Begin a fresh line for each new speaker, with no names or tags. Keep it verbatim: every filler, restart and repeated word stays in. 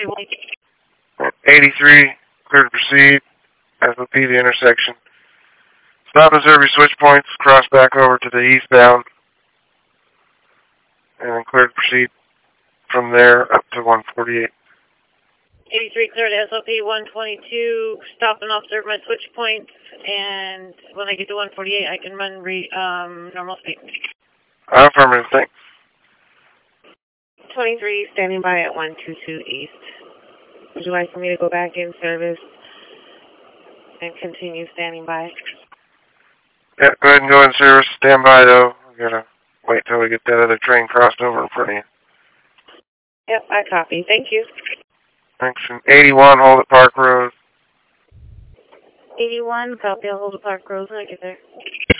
eighty-three, clear to proceed. S O P the intersection. Stop and serve your switch points, cross back over to the eastbound, and then clear to proceed from there up to one forty-eight.
eighty-three, clear to S O P one twenty-two, stop and observe my switch points, and when I get to one forty-eight, I can run re, um, normal speed.
Affirmative, thanks.
twenty-three, standing by at one twenty-two East. Would you like for me to go back in service and continue standing by?
Yeah, go ahead and go in service. Stand by, though. We gotta wait till we get that other train crossed over in front of you.
Yep, I copy. Thank you.
Thanks. And eighty-one, hold at Park Road.
eighty-one, copy. I'll hold at Park Road when I get there.